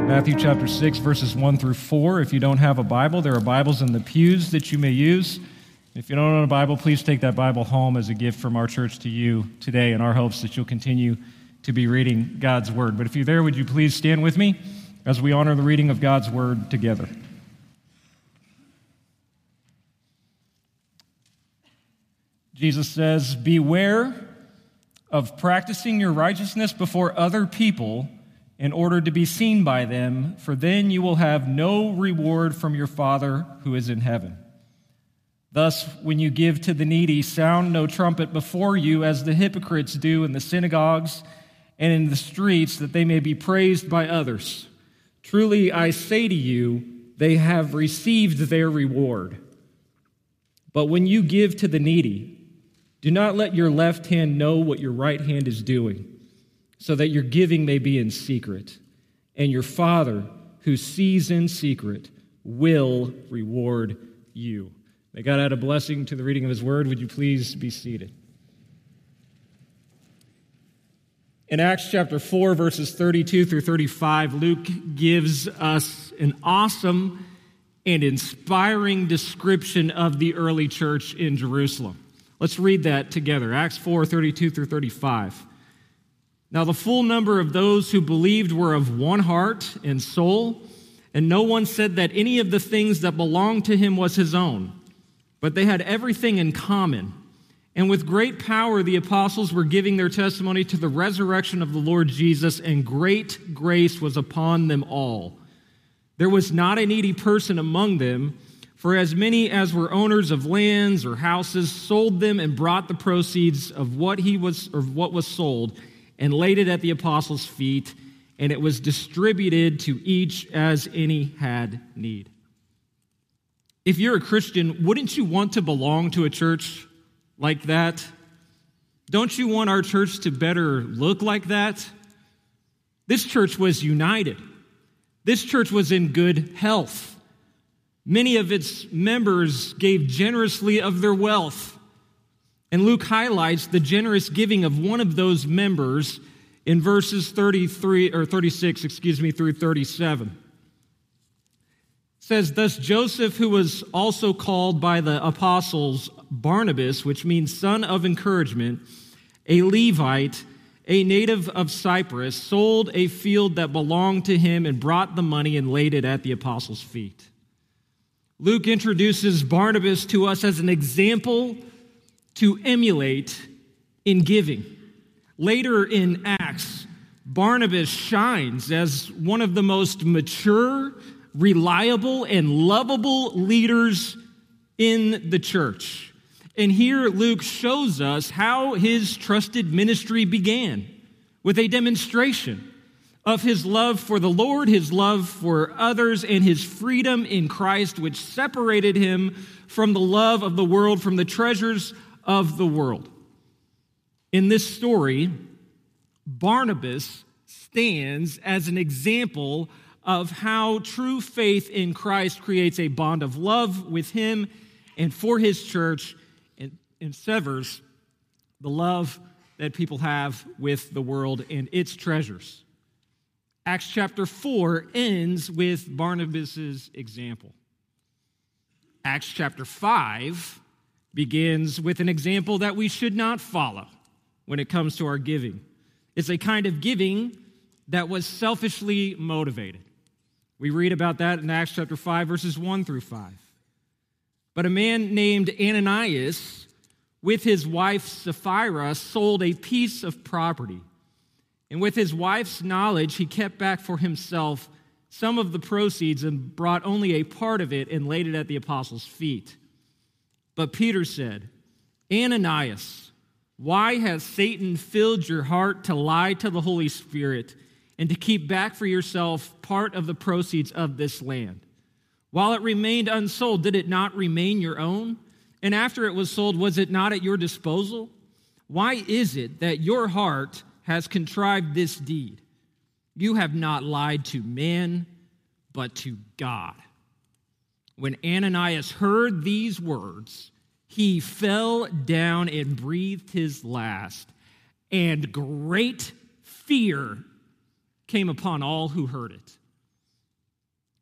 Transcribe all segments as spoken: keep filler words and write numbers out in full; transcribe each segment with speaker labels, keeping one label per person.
Speaker 1: Matthew chapter six, verses one through four. If you don't have a Bible, there are Bibles in the pews that you may use. If you don't own a Bible, please take that Bible home as a gift from our church to you today, in our hopes that you'll continue to be reading God's Word. But if you're there, would you please stand with me as we honor the reading of God's Word together? Jesus says, "Beware of practicing your righteousness before other people in order to be seen by them, for then you will have no reward from your Father who is in heaven. Thus, when you give to the needy, sound no trumpet before you, as the hypocrites do in the synagogues and in the streets, that they may be praised by others. Truly, I say to you, they have received their reward. But when you give to the needy, do not let your left hand know what your right hand is doing, so that your giving may be in secret, and your Father who sees in secret will reward you." May God add a blessing to the reading of His Word. Would you please be seated? In Acts chapter four, verses thirty-two through thirty-five, Luke gives us an awesome and inspiring description of the early church in Jerusalem. Let's read that together. Acts four, thirty-two through thirty-five. "Now the full number of those who believed were of one heart and soul, and no one said that any of the things that belonged to him was his own, but they had everything in common. And with great power the apostles were giving their testimony to the resurrection of the Lord Jesus, and great grace was upon them all. There was not a needy person among them, for as many as were owners of lands or houses sold them and brought the proceeds of what he was or what was sold and laid it at the apostles' feet, and it was distributed to each as any had need." If you're a Christian, wouldn't you want to belong to a church like that? Don't you want our church to better look like that? This church was united. This church was in good health. Many of its members gave generously of their wealth. And Luke highlights the generous giving of one of those members in verses thirty-three or thirty-six, excuse me, through thirty-seven. It says, "Thus Joseph, who was also called by the apostles Barnabas, which means son of encouragement, a Levite, a native of Cyprus, sold a field that belonged to him and brought the money and laid it at the apostles' feet." Luke introduces Barnabas to us as an example to emulate in giving. Later in Acts, Barnabas shines as one of the most mature, reliable, and lovable leaders in the church. And here Luke shows us how his trusted ministry began, with a demonstration of his love for the Lord, his love for others, and his freedom in Christ, which separated him from the love of the world, from the treasures of the world. In this story, Barnabas stands as an example of how true faith in Christ creates a bond of love with him and for his church, and, and severs the love that people have with the world and its treasures. Acts chapter four ends with Barnabas' example. Acts chapter five begins with an example that we should not follow when it comes to our giving. It's a kind of giving that was selfishly motivated. We read about that in Acts chapter five, verses one through five. "But a man named Ananias, with his wife Sapphira, sold a piece of property. And with his wife's knowledge, he kept back for himself some of the proceeds and brought only a part of it and laid it at the apostles' feet. But Peter said, 'Ananias, why has Satan filled your heart to lie to the Holy Spirit and to keep back for yourself part of the proceeds of this land? While it remained unsold, did it not remain your own? And after it was sold, was it not at your disposal? Why is it that your heart has contrived this deed? You have not lied to man, but to God.' When Ananias heard these words, he fell down and breathed his last, and great fear came upon all who heard it.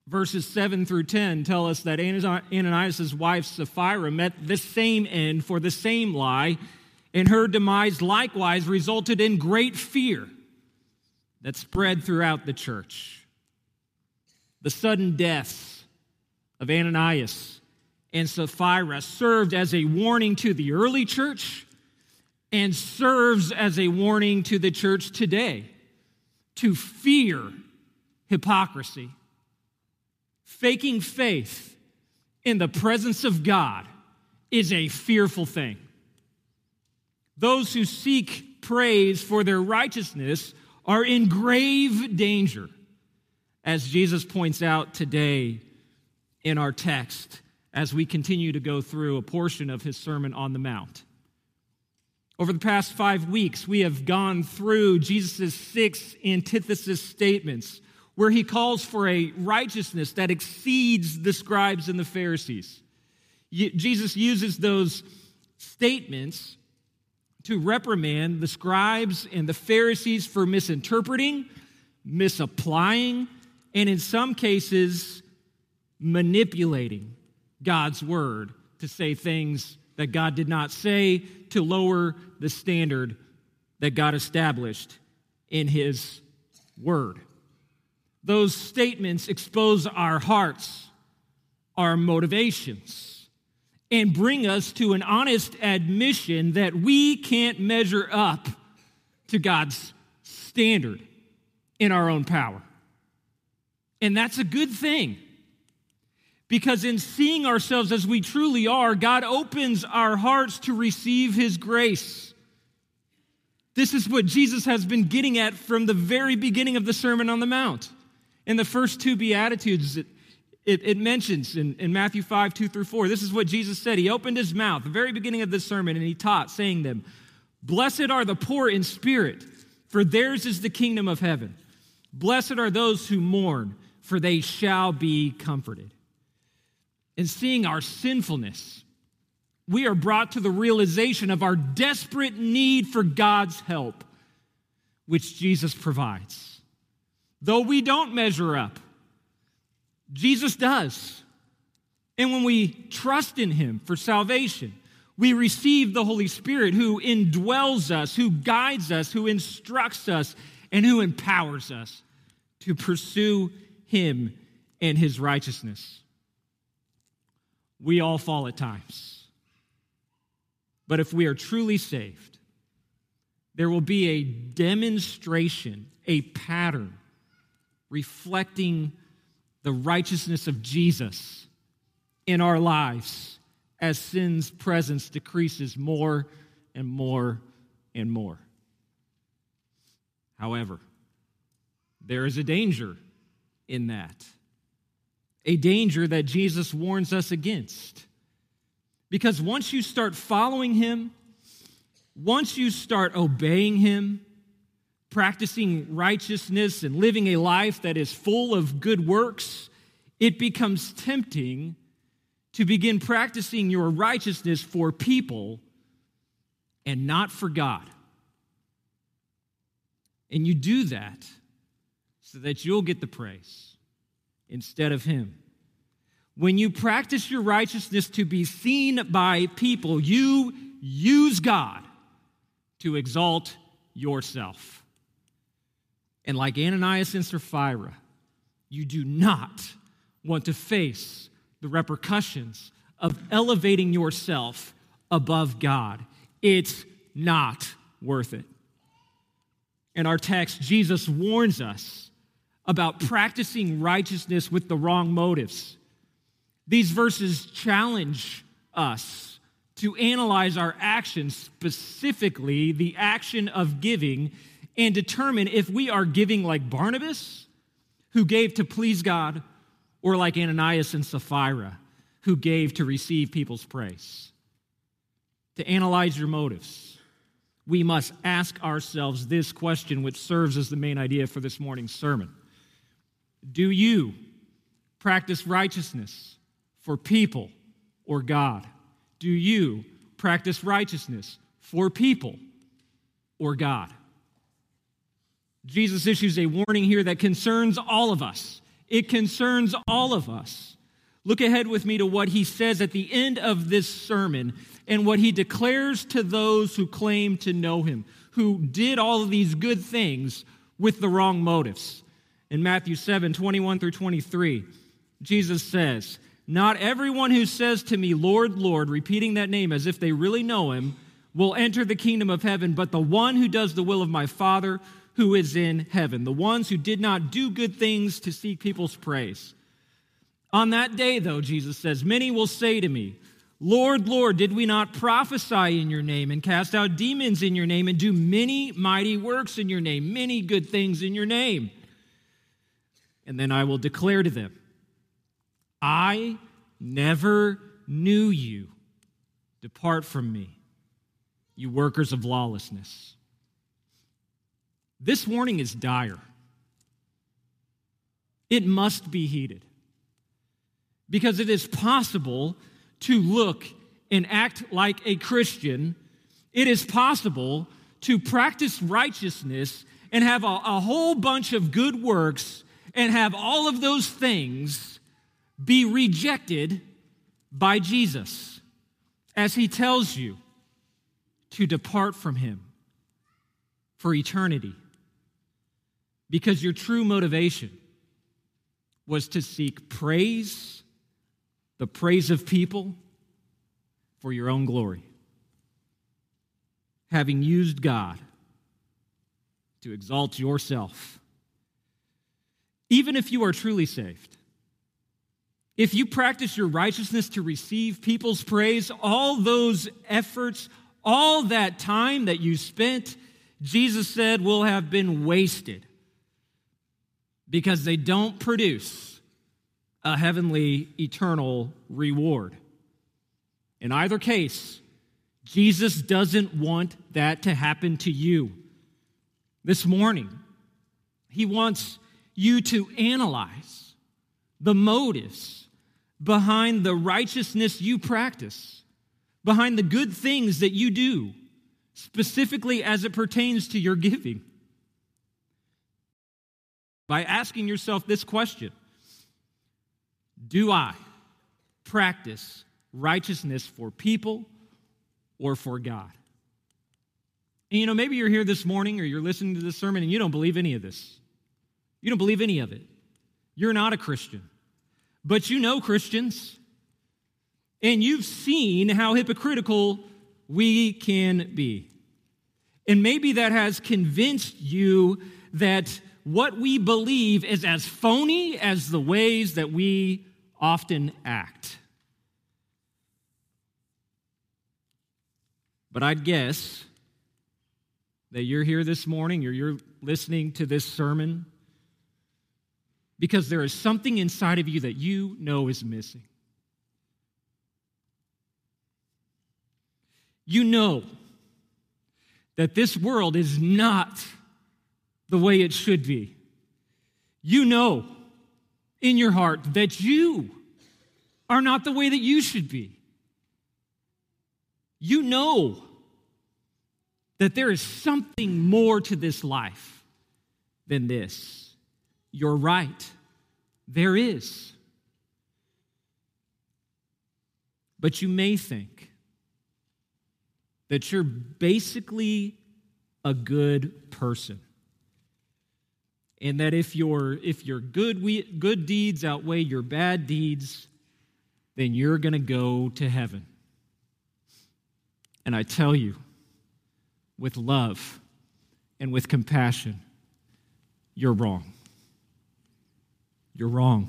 Speaker 1: Verses seven through ten tell us that Ananias' wife Sapphira met the same end for the same lie, and her demise likewise resulted in great fear that spread throughout the church. The sudden deaths of Ananias and Sapphira served as a warning to the early church and serves as a warning to the church today to fear hypocrisy. Faking faith in the presence of God is a fearful thing. Those who seek praise for their righteousness are in grave danger, as Jesus points out today in our text as we continue to go through a portion of his Sermon on the Mount. Over the past five weeks, we have gone through Jesus' six antithesis statements where he calls for a righteousness that exceeds the scribes and the Pharisees. Jesus uses those statements to reprimand the scribes and the Pharisees for misinterpreting, misapplying, and in some cases, manipulating God's word to say things that God did not say, to lower the standard that God established in his word. Those statements expose our hearts, our motivations, and bring us to an honest admission that we can't measure up to God's standard in our own power. And that's a good thing, because in seeing ourselves as we truly are, God opens our hearts to receive his grace. This is what Jesus has been getting at from the very beginning of the Sermon on the Mount. In the first two Beatitudes, it, it, it mentions in, in Matthew five, two through four, this is what Jesus said. He opened his mouth, the very beginning of this sermon, and he taught, saying them, "Blessed are the poor in spirit, for theirs is the kingdom of heaven. Blessed are those who mourn, for they shall be comforted." In seeing our sinfulness, we are brought to the realization of our desperate need for God's help, which Jesus provides. Though we don't measure up, Jesus does. And when we trust in him for salvation, we receive the Holy Spirit who indwells us, who guides us, who instructs us, and who empowers us to pursue him and his righteousness. We all fall at times. But if we are truly saved, there will be a demonstration, a pattern, reflecting the righteousness of Jesus in our lives as sin's presence decreases more and more and more. However, there is a danger in that, a danger that Jesus warns us against. Because once you start following him, once you start obeying him, practicing righteousness and living a life that is full of good works, it becomes tempting to begin practicing your righteousness for people and not for God. And you do that so that you'll get the praise instead of him. When you practice your righteousness to be seen by people, you use God to exalt yourself. And like Ananias and Sapphira, you do not want to face the repercussions of elevating yourself above God. It's not worth it. In our text, Jesus warns us about practicing righteousness with the wrong motives. These verses challenge us to analyze our actions, specifically the action of giving, and determine if we are giving like Barnabas, who gave to please God, or like Ananias and Sapphira, who gave to receive people's praise. To analyze your motives, we must ask ourselves this question, which serves as the main idea for this morning's sermon. Do you practice righteousness for people or God? Do you practice righteousness for people or God? Jesus issues a warning here that concerns all of us It concerns all of us. Look ahead with me to what he says at the end of this sermon and what he declares to those who claim to know him, who did all of these good things with the wrong motives. In Matthew seven, twenty-one through twenty-three, Jesus says, "Not everyone who says to me, 'Lord, Lord,' repeating that name as if they really know him, will enter the kingdom of heaven, but the one who does the will of my Father who is in heaven," the ones who did not do good things to seek people's praise. "On that day, though," Jesus says, "many will say to me, 'Lord, Lord, did we not prophesy in your name and cast out demons in your name and do many mighty works in your name, many good things in your name?' And then I will declare to them, 'I never knew you. Depart from me, you workers of lawlessness.'" This warning is dire. It must be heeded, because it is possible to look and act like a Christian. It is possible to practice righteousness and have a, a whole bunch of good works and have all of those things be rejected by Jesus as he tells you to depart from him for eternity, because your true motivation was to seek praise, the praise of people, for your own glory, having used God to exalt yourself. Even if you are truly saved, if you practice your righteousness to receive people's praise, all those efforts, all that time that you spent, Jesus said, will have been wasted because they don't produce a heavenly, eternal reward. In either case, Jesus doesn't want that to happen to you. This morning, he wants you to analyze the motives behind the righteousness you practice, behind the good things that you do, specifically as it pertains to your giving, by asking yourself this question: do I practice righteousness for people or for God? And you know, maybe you're here this morning or you're listening to this sermon and you don't believe any of this. You don't believe any of it. You're not a Christian. But you know Christians, and you've seen how hypocritical we can be. And maybe that has convinced you that what we believe is as phony as the ways that we often act. But I'd guess that you're here this morning or you're listening to this sermon because there is something inside of you that you know is missing. You know that this world is not the way it should be. You know in your heart that you are not the way that you should be. You know that there is something more to this life than this. You're right. There is. But you may think that you're basically a good person, and that if your if your good we, good deeds outweigh your bad deeds, then you're going to go to heaven. And I tell you, with love and with compassion, you're wrong. You're wrong.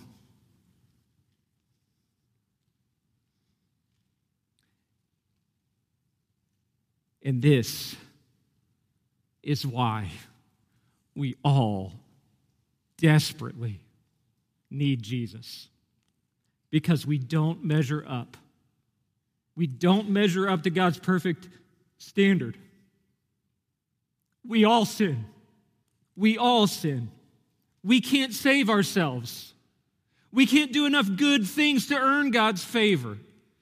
Speaker 1: And this is why we all desperately need Jesus. Because we don't measure up. We don't measure up to God's perfect standard. We all sin. We all sin. We can't save ourselves. We can't do enough good things to earn God's favor.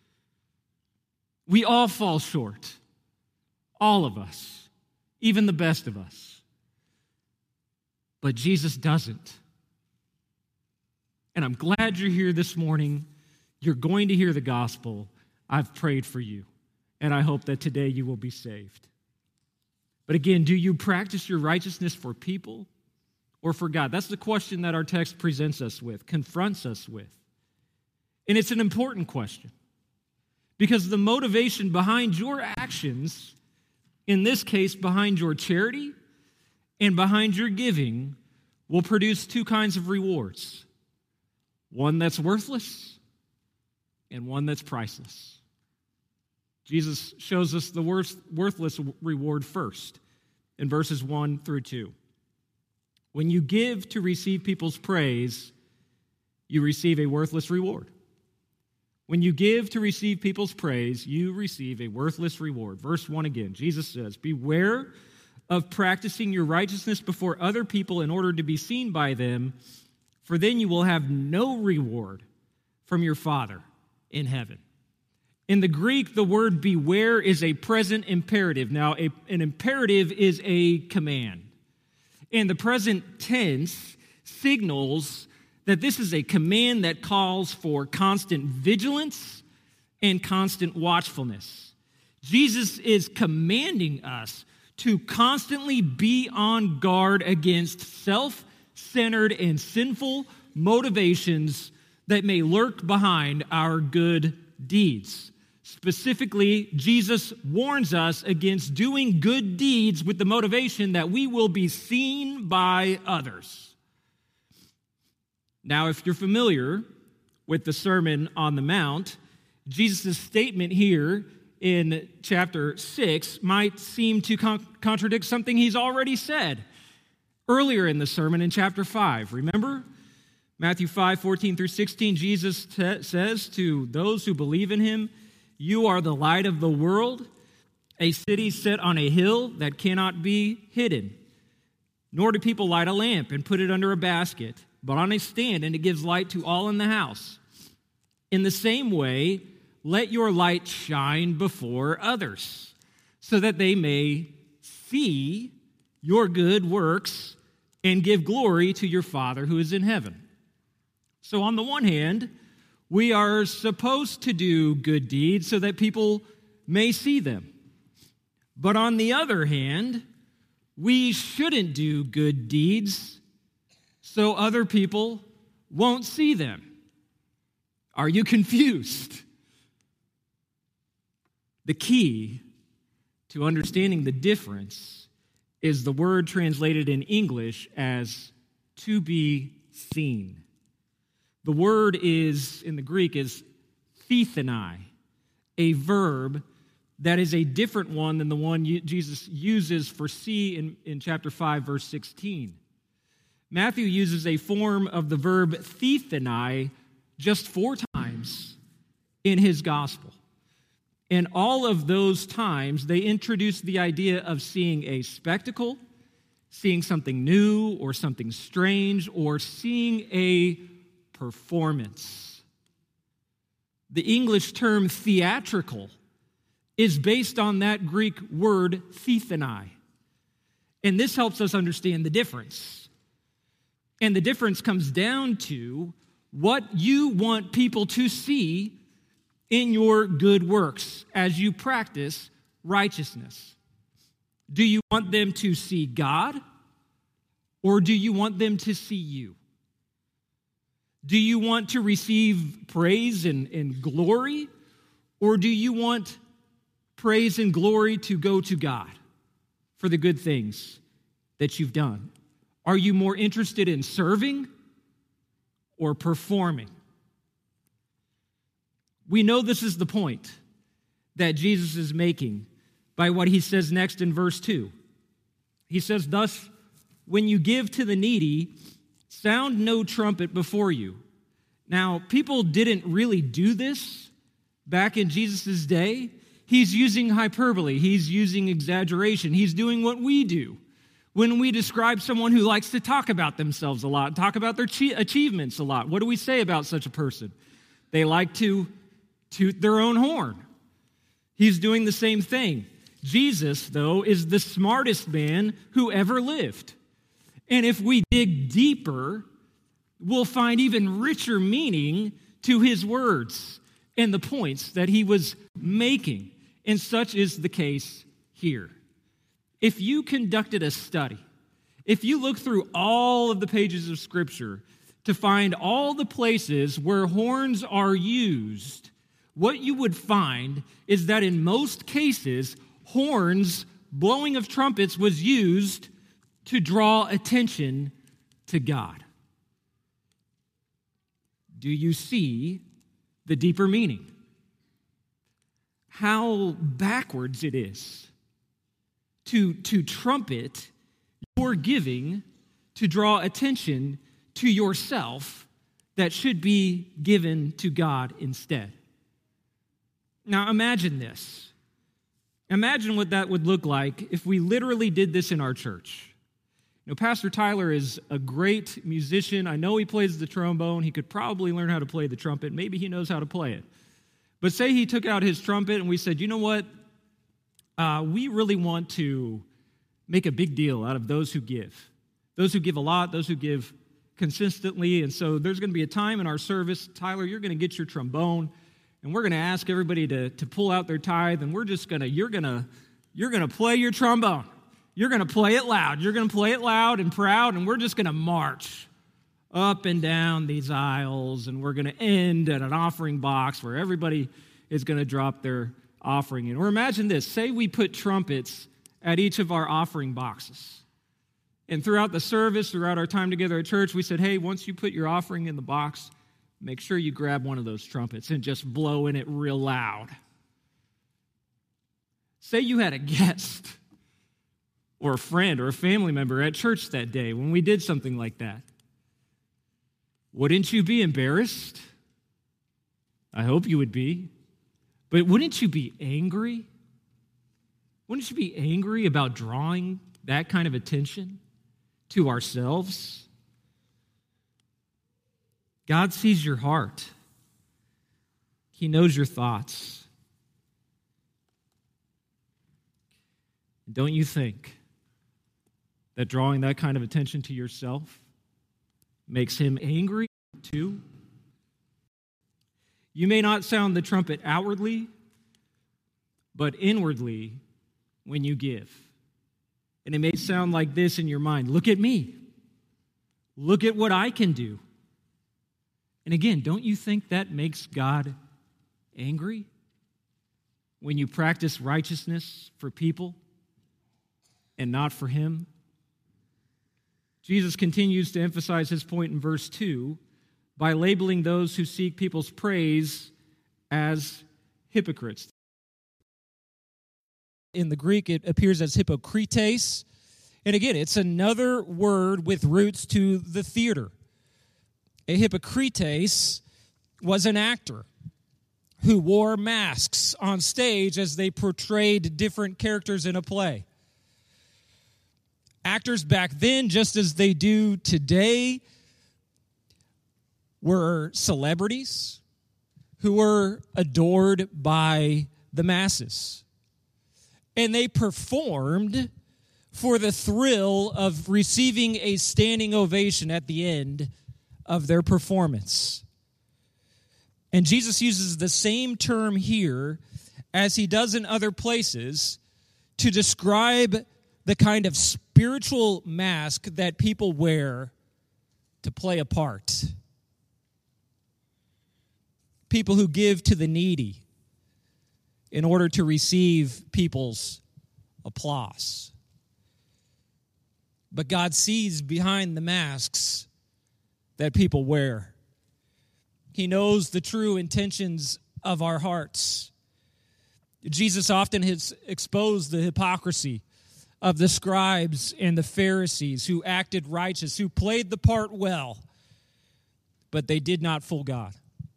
Speaker 1: We all fall short. All of us. Even the best of us. But Jesus doesn't. And I'm glad you're here this morning. You're going to hear the gospel. I've prayed for you, and I hope that today you will be saved. But again, do you practice your righteousness for people or for God? That's the question that our text presents us with, confronts us with. And it's an important question because the motivation behind your actions, in this case, behind your charity and behind your giving, will produce two kinds of rewards. One that's worthless and one that's priceless. Jesus shows us the worth, worthless reward first in verses one through two. When you give to receive people's praise, you receive a worthless reward. When you give to receive people's praise, you receive a worthless reward. Verse one again, Jesus says, "Beware of practicing your righteousness before other people in order to be seen by them, for then you will have no reward from your Father in heaven." In the Greek, the word beware is a present imperative. Now, a, an imperative is a command. And the present tense signals that this is a command that calls for constant vigilance and constant watchfulness. Jesus is commanding us to constantly be on guard against self-centered and sinful motivations that may lurk behind our good deeds. Specifically, Jesus warns us against doing good deeds with the motivation that we will be seen by others. Now, if you're familiar with the Sermon on the Mount, Jesus' statement here in chapter six might seem to con- contradict something he's already said earlier in the sermon in chapter five. Remember? Matthew five, fourteen through sixteen, Jesus t- says to those who believe in him, "You are the light of the world, a city set on a hill that cannot be hidden. Nor do people light a lamp and put it under a basket, but on a stand, and it gives light to all in the house. In the same way, let your light shine before others, so that they may see your good works and give glory to your Father who is in heaven." So on the one hand, we are supposed to do good deeds so that people may see them. But on the other hand, we shouldn't do good deeds so other people won't see them. Are you confused? The key to understanding the difference is the word translated in English as to be seen. The word is, in the Greek, is thethenai, a verb that is a different one than the one Jesus uses for see in, in chapter five, verse sixteen. Matthew uses a form of the verb thethenai just four times in his gospel. And all of those times, they introduce the idea of seeing a spectacle, seeing something new or something strange, or seeing a performance. The English term theatrical is based on that Greek word thethenai. And this helps us understand the difference. And the difference comes down to what you want people to see in your good works as you practice righteousness. Do you want them to see God, or do you want them to see you? Do you want to receive praise and, and glory, or do you want praise and glory to go to God for the good things that you've done? Are you more interested in serving or performing? We know this is the point that Jesus is making by what he says next in verse two. He says, "Thus, when you give to the needy, sound no trumpet before you." Now, people didn't really do this back in Jesus' day. He's using hyperbole. He's using exaggeration. He's doing what we do when we describe someone who likes to talk about themselves a lot, talk about their achievements a lot. What do we say about such a person? They like to toot their own horn. He's doing the same thing. Jesus, though, is the smartest man who ever lived. And if we dig deeper, will find even richer meaning to his words and the points that he was making. And such is the case here. If you conducted a study, if you look through all of the pages of Scripture to find all the places where horns are used, what you would find is that in most cases, horns, blowing of trumpets, was used to draw attention to God. Do you see the deeper meaning? How backwards it is to, to trumpet your giving to draw attention to yourself that should be given to God instead. Now imagine this. Imagine what that would look like if we literally did this in our church. You know, Pastor Tyler is a great musician. I know he plays the trombone. He could probably learn how to play the trumpet. Maybe he knows how to play it. But say he took out his trumpet and we said, you know what? Uh, we really want to make a big deal out of those who give. Those who give a lot, those who give consistently. And so there's going to be a time in our service, Tyler, you're going to get your trombone, and we're going to ask everybody to, to pull out their tithe, and we're just going to, you're going to, you're going to play your trombone. You're going to play it loud. You're going to play it loud and proud, and we're just going to march up and down these aisles, and we're going to end at an offering box where everybody is going to drop their offering in. Or imagine this. Say we put trumpets at each of our offering boxes. And throughout the service, throughout our time together at church, we said, hey, once you put your offering in the box, make sure you grab one of those trumpets and just blow in it real loud. Say you had a guest or a friend or a family member at church that day when we did something like that. Wouldn't you be embarrassed? I hope you would be. But wouldn't you be angry? Wouldn't you be angry about drawing that kind of attention to ourselves? God sees your heart. He knows your thoughts. Don't you think that drawing that kind of attention to yourself makes him angry too? You may not sound the trumpet outwardly, but inwardly when you give. And it may sound like this in your mind. Look at me. Look at what I can do. And again, don't you think that makes God angry? When you practice righteousness for people and not for him? Jesus continues to emphasize his point in verse two by labeling those who seek people's praise as hypocrites. In the Greek, it appears as hypokrites. And again, it's another word with roots to the theater. A hypokrites was an actor who wore masks on stage as they portrayed different characters in a play. Actors back then, just as they do today, were celebrities who were adored by the masses. And they performed for the thrill of receiving a standing ovation at the end of their performance. And Jesus uses the same term here as he does in other places to describe the kind of spiritual mask that people wear to play a part. People who give to the needy in order to receive people's applause. But God sees behind the masks that people wear. He knows the true intentions of our hearts. Jesus often has exposed the hypocrisy of the scribes and the Pharisees who acted righteous, who played the part well, but they did not fool God.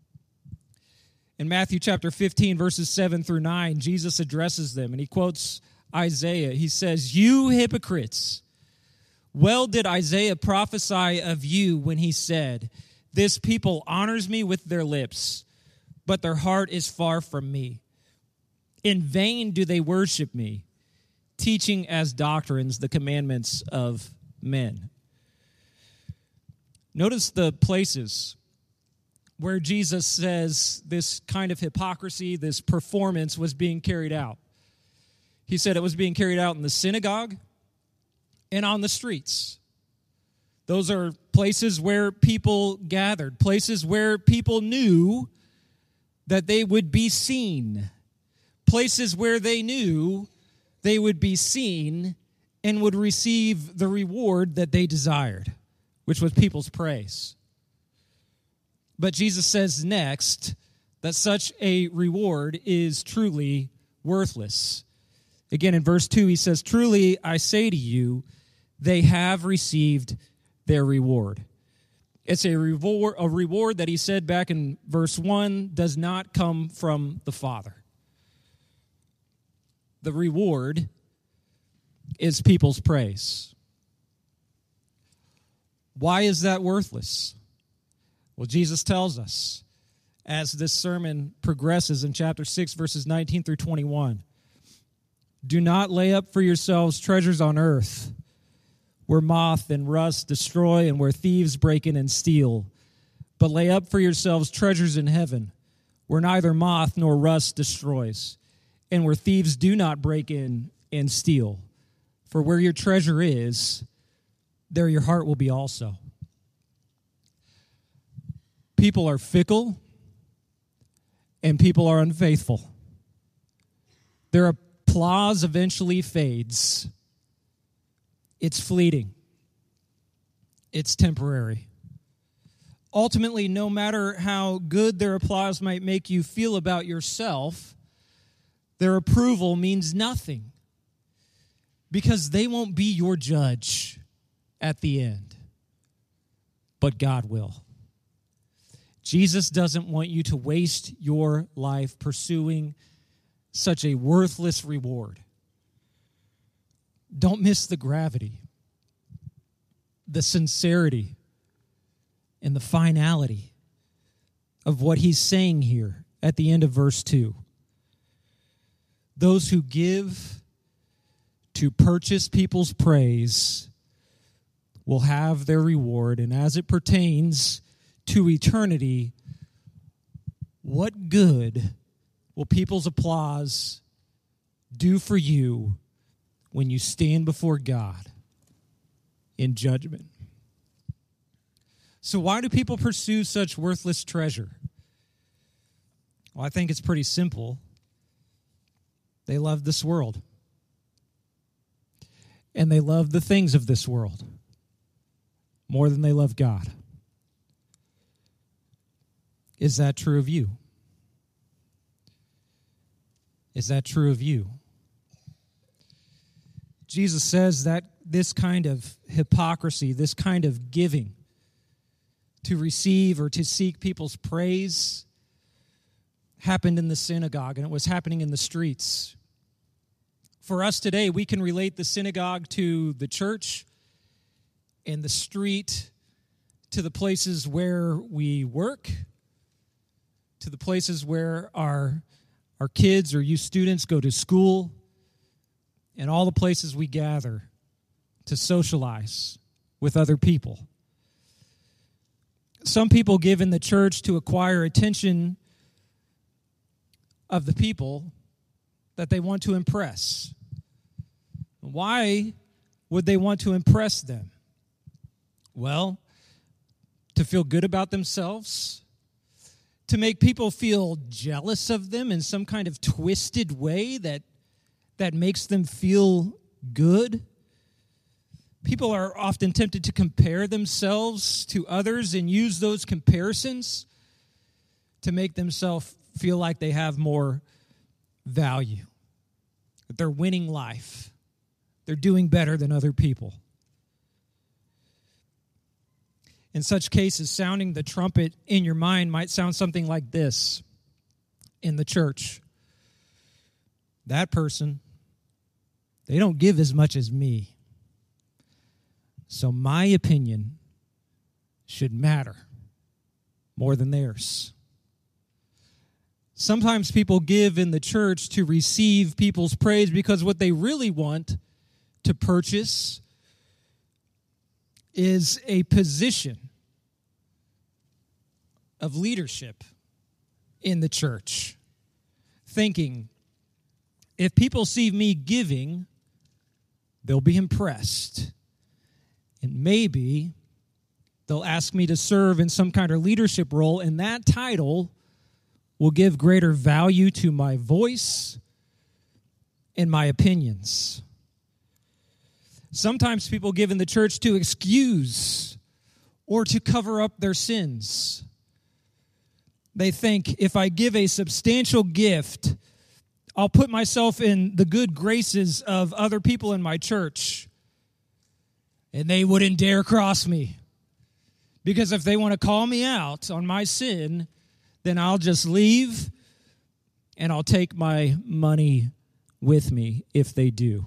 Speaker 1: In Matthew chapter fifteen, verses seven through nine, Jesus addresses them, and he quotes Isaiah. He says, "You hypocrites, well did Isaiah prophesy of you when he said, 'This people honors me with their lips, but their heart is far from me. In vain do they worship me, teaching as doctrines the commandments of men.'" Notice the places where Jesus says this kind of hypocrisy, this performance was being carried out. He said it was being carried out in the synagogue and on the streets. Those are places where people gathered, places where people knew that they would be seen, places where they knew they would be seen and would receive the reward that they desired, which was people's praise. But Jesus says next that such a reward is truly worthless. Again, in verse two, he says, "Truly I say to you, they have received their reward." It's a reward, a reward that he said back in verse one does not come from the Father. The reward is people's praise. Why is that worthless? Well, Jesus tells us as this sermon progresses in chapter six, verses nineteen through twenty-one. "Do not lay up for yourselves treasures on earth, where moth and rust destroy and where thieves break in and steal. But lay up for yourselves treasures in heaven, where neither moth nor rust destroys, and where thieves do not break in and steal. For where your treasure is, there your heart will be also." People are fickle, and people are unfaithful. Their applause eventually fades. It's fleeting. It's temporary. Ultimately, no matter how good their applause might make you feel about yourself, their approval means nothing because they won't be your judge at the end, but God will. Jesus doesn't want you to waste your life pursuing such a worthless reward. Don't miss the gravity, the sincerity, and the finality of what he's saying here at the end of verse two. Those who give to purchase people's praise will have their reward, and as it pertains to eternity, what good will people's applause do for you when you stand before God in judgment? So why do people pursue such worthless treasure? Well, I think it's pretty simple. They love this world. And they love the things of this world more than they love God. Is that true of you? Is that true of you? Jesus says that this kind of hypocrisy, this kind of giving to receive or to seek people's praise happened in the synagogue, and it was happening in the streets. For us today, we can relate the synagogue to the church and the street to the places where we work, to the places where our, our kids or youth students go to school, and all the places we gather to socialize with other people. Some people give in the church to acquire attention of the people that they want to impress. Why would they want to impress them? Well, to feel good about themselves, to make people feel jealous of them in some kind of twisted way that, that makes them feel good. People are often tempted to compare themselves to others and use those comparisons to make themselves feel like they have more value, that they're winning life, they're doing better than other people. In such cases, sounding the trumpet in your mind might sound something like this in the church. That person, they don't give as much as me. So my opinion should matter more than theirs. Sometimes people give in the church to receive people's praise because what they really want to purchase is a position
Speaker 2: of leadership in the church, thinking, if people see me giving, they'll be impressed. And maybe they'll ask me to serve in some kind of leadership role, and that title will give greater value to my voice and my opinions. Sometimes people give in the church to excuse or to cover up their sins. They think, if I give a substantial gift, I'll put myself in the good graces of other people in my church, and they wouldn't dare cross me. Because if they want to call me out on my sin, then I'll just leave and I'll take my money with me if they do.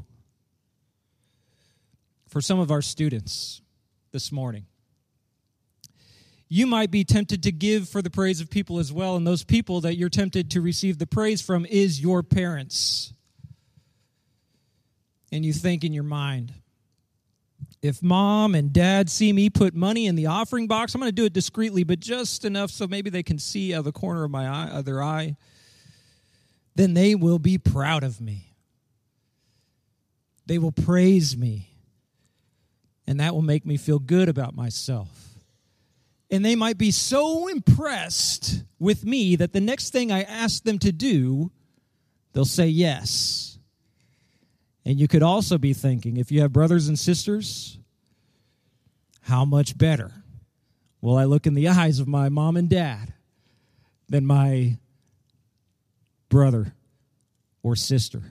Speaker 2: For some of our students this morning, you might be tempted to give for the praise of people as well, and those people that you're tempted to receive the praise from is your parents. And you think in your mind, if mom and dad see me put money in the offering box, I'm going to do it discreetly, but just enough so maybe they can see out of the corner of my eye, of their eye, then they will be proud of me. They will praise me, and that will make me feel good about myself. And they might be so impressed with me that the next thing I ask them to do, they'll say yes. And you could also be thinking, if you have brothers and sisters, how much better will I look in the eyes of my mom and dad than my brother or sister?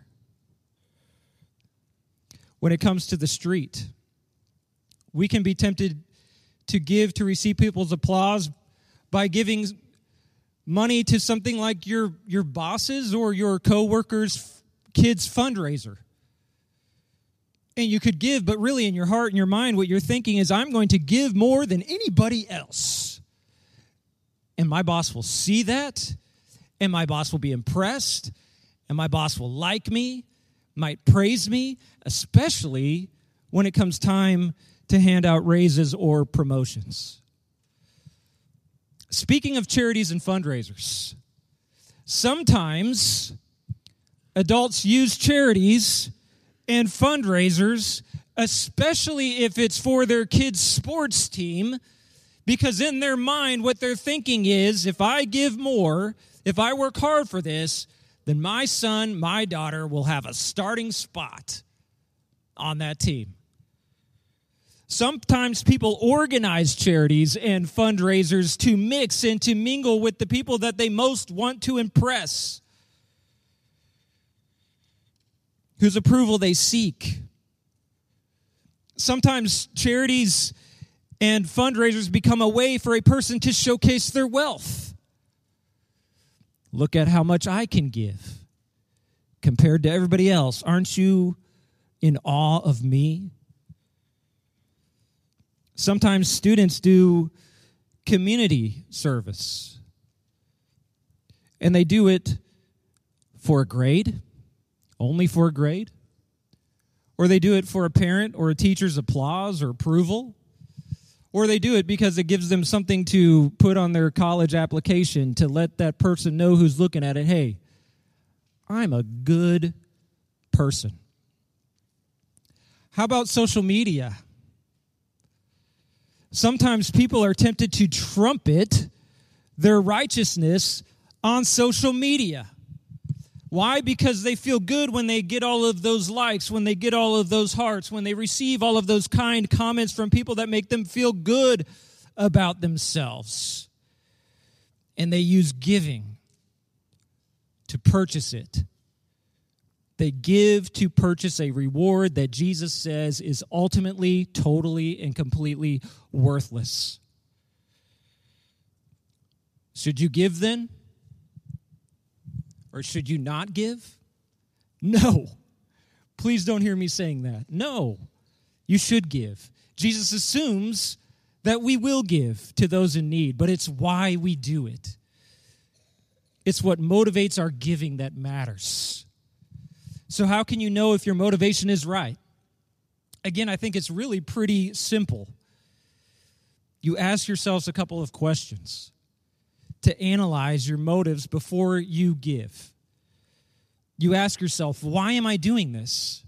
Speaker 2: When it comes to the street, we can be tempted to give to receive people's applause by giving money to something like your, your boss's or your co-worker's kid's fundraiser. And you could give, but really in your heart and your mind, what you're thinking is, I'm going to give more than anybody else. And my boss will see that, and my boss will be impressed, and my boss will like me, might praise me, especially when it comes time to hand out raises or promotions. Speaking of charities and fundraisers, sometimes adults use charities and fundraisers, especially if it's for their kids' sports team, because in their mind, what they're thinking is, if I give more, if I work hard for this, then my son, my daughter will have a starting spot on that team. Sometimes people organize charities and fundraisers to mix and to mingle with the people that they most want to impress, whose approval they seek. Sometimes charities and fundraisers become a way for a person to showcase their wealth. Look at how much I can give compared to everybody else. Aren't you in awe of me? Sometimes students do community service, and they do it for a grade, only for a grade, or they do it for a parent or a teacher's applause or approval, or they do it because it gives them something to put on their college application to let that person know who's looking at it, hey, I'm a good person. How about social media? Sometimes people are tempted to trumpet their righteousness on social media. Why? Because they feel good when they get all of those likes, when they get all of those hearts, when they receive all of those kind comments from people that make them feel good about themselves. And they use giving to purchase it. They give to purchase a reward that Jesus says is ultimately, totally, and completely worthless. Should you give then? Or should you not give? No. Please don't hear me saying that. No. You should give. Jesus assumes that we will give to those in need, but it's why we do it. It's what motivates our giving that matters. So how can you know if your motivation is right? Again, I think it's really pretty simple. You ask yourselves a couple of questions. to analyze your motives before you give. You ask yourself, why am I doing this?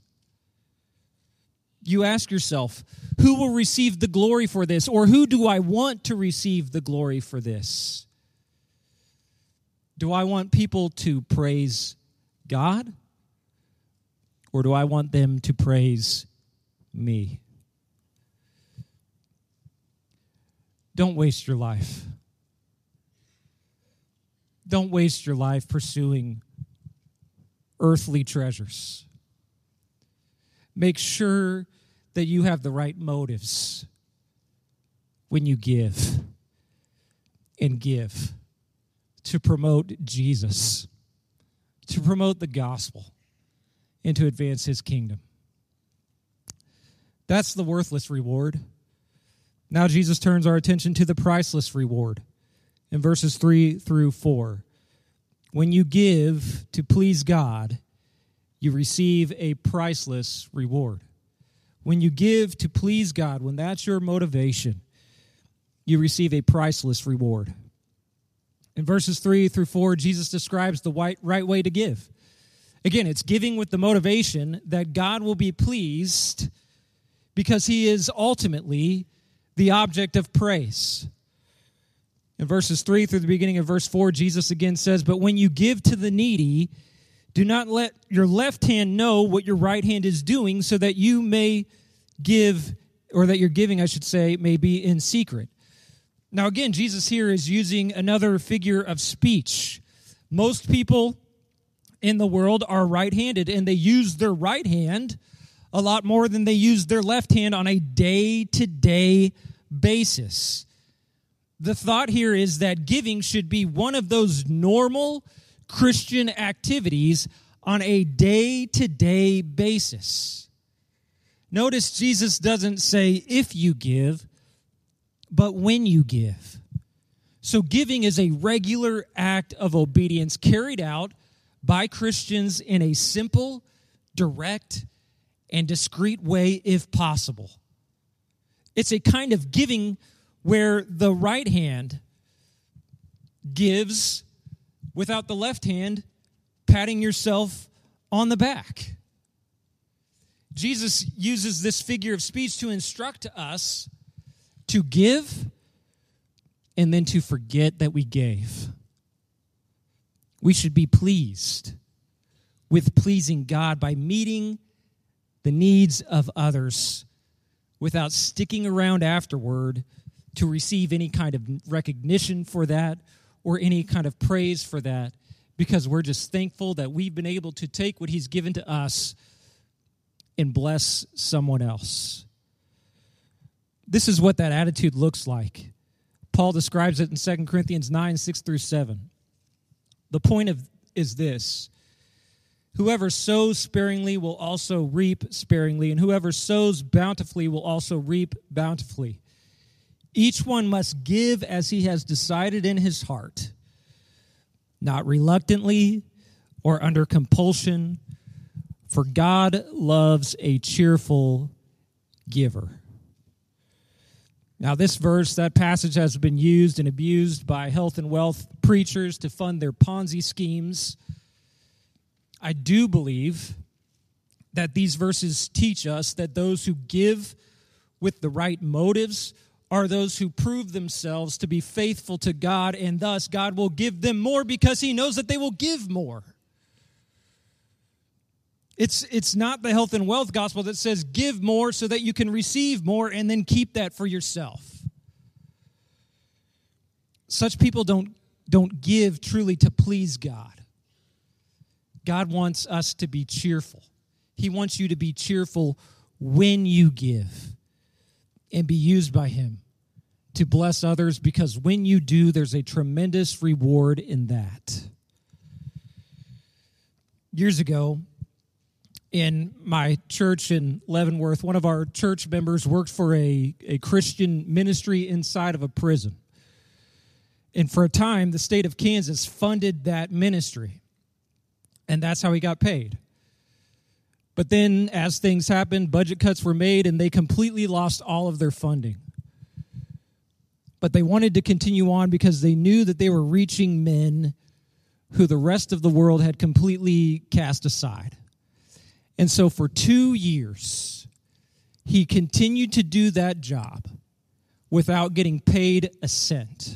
Speaker 2: You ask yourself, who will receive the glory for this? Or who do I want to receive the glory for this? Do I want people to praise God? Or do I want them to praise me? Don't waste your life. Don't waste your life pursuing earthly treasures. Make sure that you have the right motives when you give and give to promote Jesus, to promote the gospel, and to advance his kingdom. That's the worthless reward. Now Jesus turns our attention to the priceless reward in verses three through four. When you give to please God, you receive a priceless reward. When you give to please God, when that's your motivation, you receive a priceless reward. In verses three through four, Jesus describes the right way to give. Again, it's giving with the motivation that God will be pleased because he is ultimately the object of praise. In verses three through the beginning of verse four, Jesus again says, "But when you give to the needy, do not let your left hand know what your right hand is doing, so that you may give, or that your giving, I should say, may be in secret." Now again, Jesus here is using another figure of speech. Most people in the world are right-handed, and they use their right hand a lot more than they use their left hand on a day-to-day basis. The thought here is that giving should be one of those normal Christian activities on a day-to-day basis. Notice Jesus doesn't say if you give, but when you give. So giving is a regular act of obedience carried out by Christians in a simple, direct, and discreet way if possible. It's a kind of giving where the right hand gives without the left hand patting yourself on the back. Jesus uses this figure of speech to instruct us to give and then to forget that we gave. We should be pleased with pleasing God by meeting the needs of others without sticking around afterward to receive any kind of recognition for that or any kind of praise for that, because we're just thankful that we've been able to take what he's given to us and bless someone else. This is what that attitude looks like. Paul describes it in Second Corinthians nine, six through seven. The point of is this: whoever sows sparingly will also reap sparingly, and whoever sows bountifully will also reap bountifully. Each one must give as he has decided in his heart, not reluctantly or under compulsion, for God loves a cheerful giver. Now, this verse, that passage has been used and abused by health and wealth preachers to fund their Ponzi schemes. I do believe that these verses teach us that those who give with the right motives are those who prove themselves to be faithful to God, and thus God will give them more because he knows that they will give more. It's, it's not the health and wealth gospel that says give more so that you can receive more and then keep that for yourself. Such people don't, don't give truly to please God. God wants us to be cheerful. He wants you to be cheerful when you give and be used by him to bless others, because when you do, there's a tremendous reward in that. Years ago, in my church in Leavenworth, one of our church members worked for a, a Christian ministry inside of a prison. And for a time, the state of Kansas funded that ministry. And that's how he got paid. But then, as things happened, budget cuts were made, and they completely lost all of their funding. But they wanted to continue on because they knew that they were reaching men who the rest of the world had completely cast aside. And so for two years, he continued to do that job without getting paid a cent.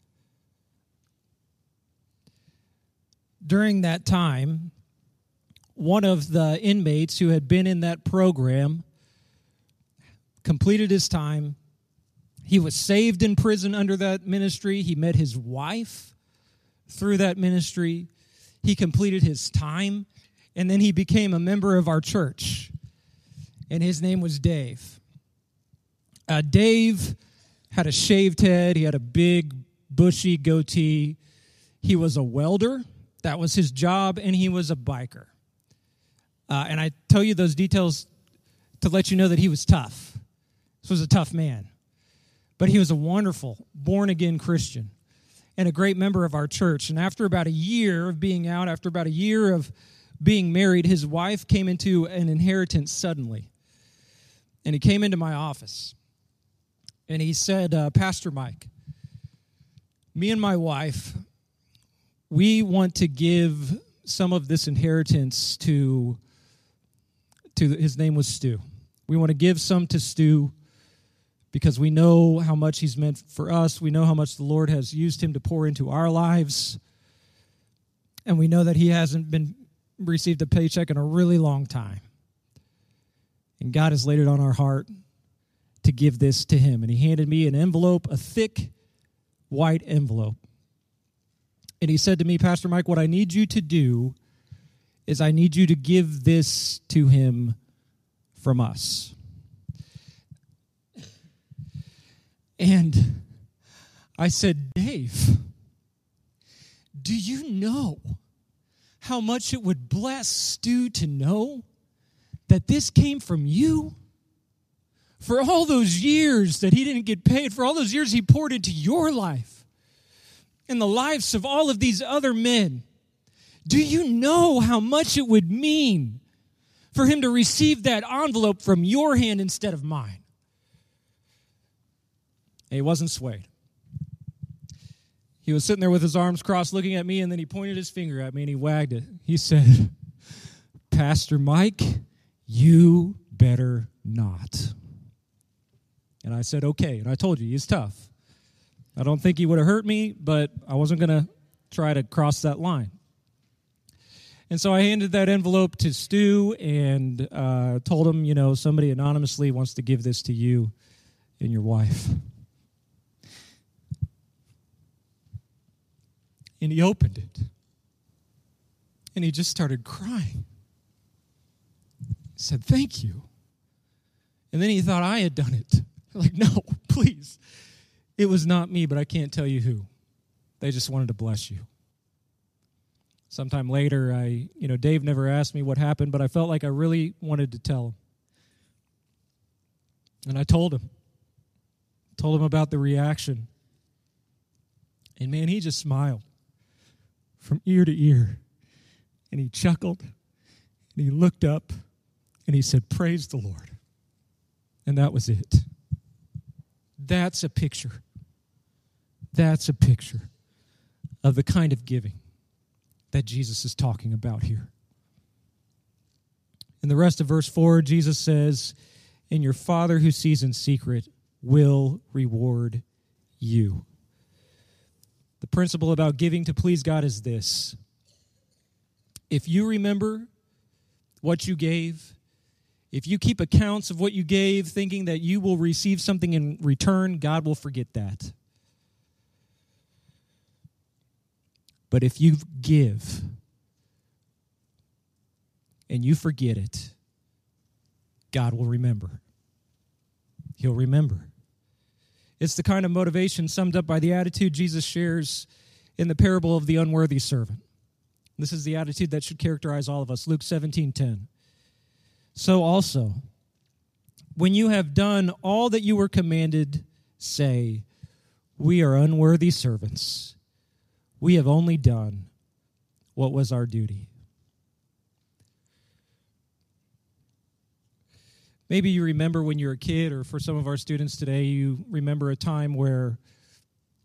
Speaker 2: During that time, one of the inmates who had been in that program completed his time. He was saved in prison under that ministry. He met his wife through that ministry. He completed his time, and then he became a member of our church, and his name was Dave. Uh, Dave had a shaved head. He had a big, bushy goatee. He was a welder. That was his job, and he was a biker. Uh, and I tell you those details to let you know that he was tough. This was a tough man. But he was a wonderful, born-again Christian and a great member of our church. And after about a year of being out, after about a year of being married, his wife came into an inheritance suddenly. And he came into my office. And he said, uh, Pastor Mike, me and my wife, we want to give some of this inheritance to, to his name was Stu. We want to give some to Stu, because we know how much he's meant for us. We know how much the Lord has used him to pour into our lives. And we know that he hasn't been received a paycheck in a really long time. And God has laid it on our heart to give this to him. And he handed me an envelope, a thick white envelope. And he said to me, Pastor Mike, what I need you to do is I need you to give this to him from us. And I said, Dave, do you know how much it would bless Stu to know that this came from you? For all those years that he didn't get paid, for all those years he poured into your life and the lives of all of these other men, do you know how much it would mean for him to receive that envelope from your hand instead of mine? And he wasn't swayed. He was sitting there with his arms crossed looking at me, and then he pointed his finger at me and he wagged it. He said, Pastor Mike, you better not. And I said, okay. And I told you, he's tough. I don't think he would have hurt me, but I wasn't going to try to cross that line. And so I handed that envelope to Stu and uh, told him, you know, somebody anonymously wants to give this to you and your wife. And he opened it. And he just started crying. He said, thank you. And then he thought I had done it. Like, no, please. It was not me, but I can't tell you who. They just wanted to bless you. Sometime later, I, you know, Dave never asked me what happened, but I felt like I really wanted to tell him. And I told him. Told him about the reaction. And man, he just smiled from ear to ear. And he chuckled. And he looked up. And he said, praise the Lord. And that was it. That's a picture. That's a picture of the kind of giving that Jesus is talking about here. In the rest of verse four, Jesus says, and your Father who sees in secret will reward you. The principle about giving to please God is this. If you remember what you gave, if you keep accounts of what you gave, thinking that you will receive something in return, God will forget that. But if you give and you forget it, God will remember. He'll remember. It's the kind of motivation summed up by the attitude Jesus shares in the parable of the unworthy servant. This is the attitude that should characterize all of us. Luke seventeen ten. So also, when you have done all that you were commanded, say, we are unworthy servants. We have only done what was our duty. Maybe you remember when you were a kid, or for some of our students today, you remember a time where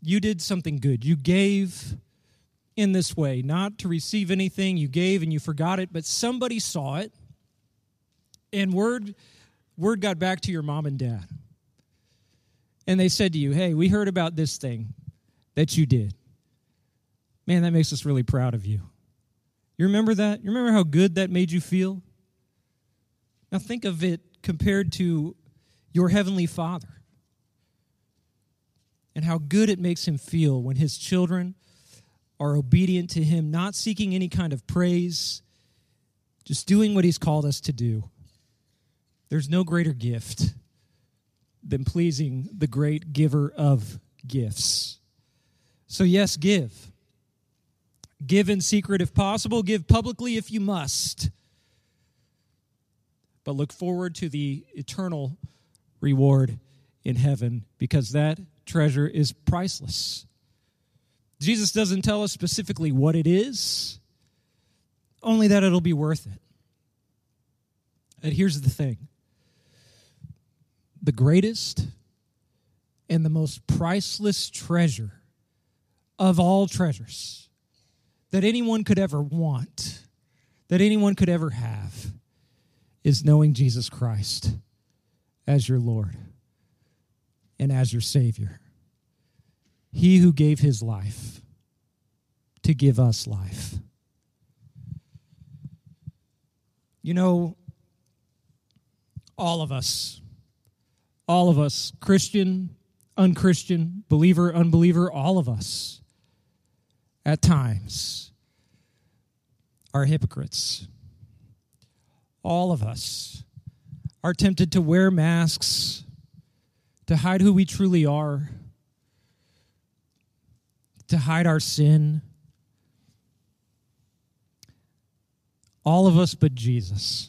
Speaker 2: you did something good. You gave in this way, not to receive anything. You gave and you forgot it, but somebody saw it, and word, word got back to your mom and dad. And they said to you, hey, we heard about this thing that you did. Man, that makes us really proud of you. You remember that? You remember how good that made you feel? Now think of it compared to your Heavenly Father and how good it makes him feel when his children are obedient to him, not seeking any kind of praise, just doing what he's called us to do. There's no greater gift than pleasing the great giver of gifts. So yes, give. Give in secret if possible. Give publicly if you must. But look forward to the eternal reward in heaven, because that treasure is priceless. Jesus doesn't tell us specifically what it is, only that it'll be worth it. And here's the thing. The greatest and the most priceless treasure of all treasures that anyone could ever want, that anyone could ever have, is knowing Jesus Christ as your Lord and as your Savior. He who gave his life to give us life. You know, all of us, all of us, Christian, unchristian, believer, unbeliever, all of us, at times, are hypocrites. All of us are tempted to wear masks, to hide who we truly are, to hide our sin. All of us but Jesus,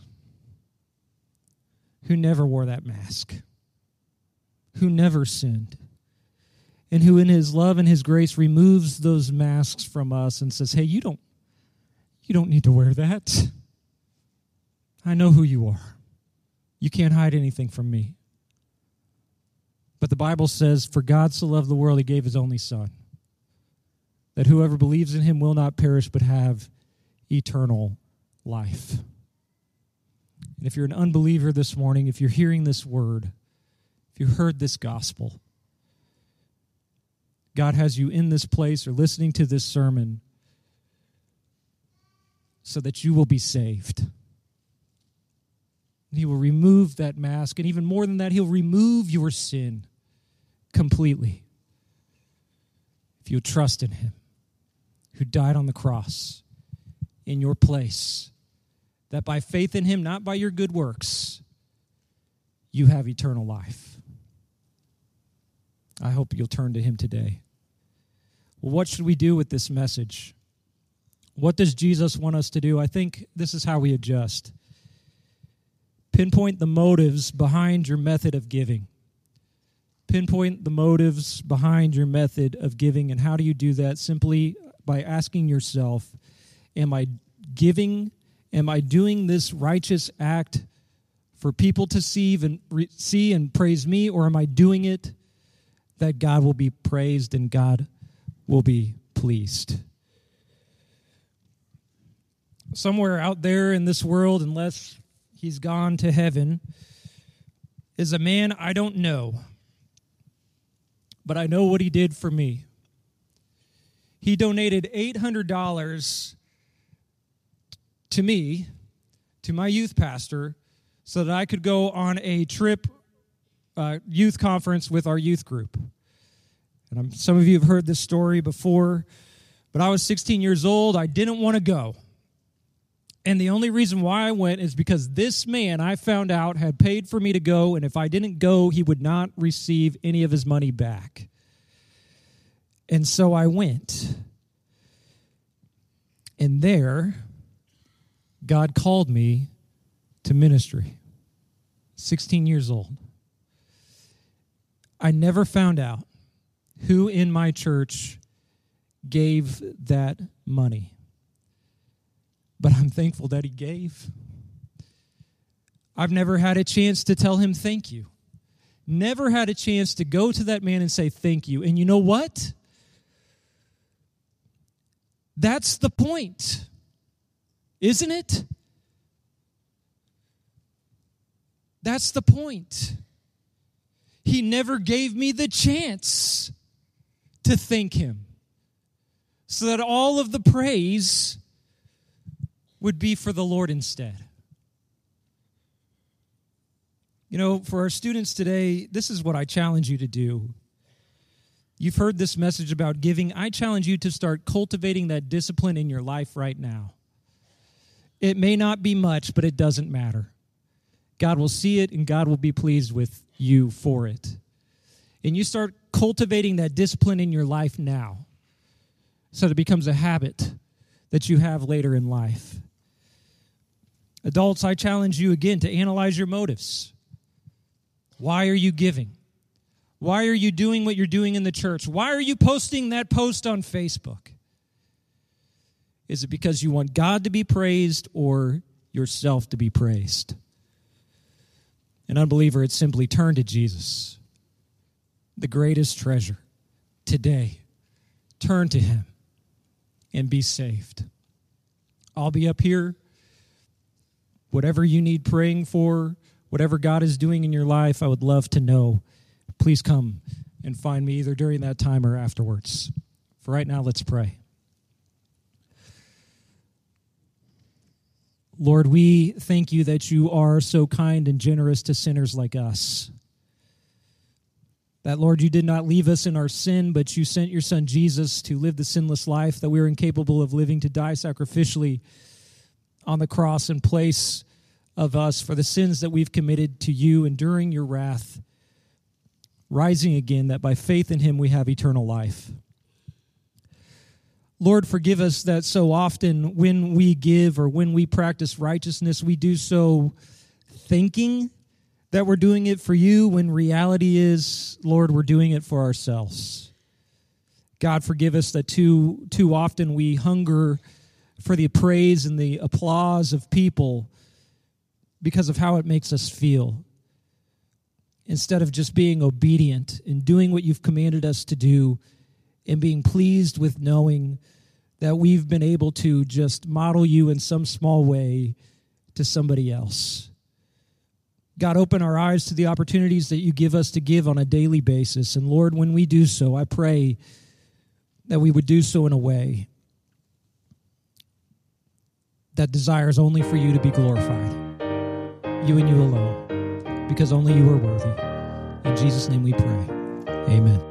Speaker 2: who never wore that mask, who never sinned, and who in his love and his grace removes those masks from us and says, hey, you don't, you don't need to wear that. I know who you are. You can't hide anything from me. But the Bible says, for God so loved the world, he gave his only Son, that whoever believes in him will not perish but have eternal life. And if you're an unbeliever this morning, if you're hearing this word, if you heard this gospel, God has you in this place or listening to this sermon so that you will be saved. And he will remove that mask, and even more than that, he'll remove your sin completely if you trust in him, who died on the cross in your place, that by faith in him, not by your good works, you have eternal life. I hope you'll turn to him today. Well, what should we do with this message? What does Jesus want us to do? I think this is how we adjust. Pinpoint the motives behind your method of giving. Pinpoint the motives behind your method of giving. And how do you do that? Simply by asking yourself, am I giving, am I doing this righteous act for people to see and, re, see and praise me, or am I doing it that God will be praised and God will be pleased? Somewhere out there in this world, unless he's gone to heaven, is a man I don't know, but I know what he did for me. He donated eight hundred dollars to me, to my youth pastor, so that I could go on a trip, uh, youth conference with our youth group. And I'm, some of you have heard this story before, but I was sixteen years old. I didn't want to go. And the only reason why I went is because this man, I found out, had paid for me to go, and if I didn't go, he would not receive any of his money back. And so I went. And there, God called me to ministry. sixteen years old. I never found out who in my church gave that money. But I'm thankful that he gave. I've never had a chance to tell him thank you. Never had a chance to go to that man and say thank you. And you know what? That's the point, isn't it? That's the point. He never gave me the chance to thank him, so that all of the praise would be for the Lord instead. You know, for our students today, this is what I challenge you to do. You've heard this message about giving. I challenge you to start cultivating that discipline in your life right now. It may not be much, but it doesn't matter. God will see it, and God will be pleased with you for it. And you start cultivating that discipline in your life now, so that it becomes a habit that you have later in life. Adults, I challenge you again to analyze your motives. Why are you giving? Why are you doing what you're doing in the church? Why are you posting that post on Facebook? Is it because you want God to be praised or yourself to be praised? An unbeliever, it's simply turn to Jesus, the greatest treasure. Today, turn to him and be saved. I'll be up here. Whatever you need praying for, whatever God is doing in your life, I would love to know. Please come and find me either during that time or afterwards. For right now, let's pray. Lord, we thank you that you are so kind and generous to sinners like us. That, Lord, you did not leave us in our sin, but you sent your son Jesus to live the sinless life that we were incapable of living, to die sacrificially on the cross in place of us for the sins that we've committed to you, enduring your wrath, rising again, that by faith in him we have eternal life. Lord, forgive us that so often when we give or when we practice righteousness, we do so thinking that we're doing it for you, when reality is, Lord, we're doing it for ourselves. God, forgive us that too, too often we hunger for the praise and the applause of people because of how it makes us feel, instead of just being obedient and doing what you've commanded us to do and being pleased with knowing that we've been able to just model you in some small way to somebody else. God, open our eyes to the opportunities that you give us to give on a daily basis. And Lord, when we do so, I pray that we would do so in a way that desires only for you to be glorified. You and you alone, because only you are worthy. In Jesus' name we pray. Amen.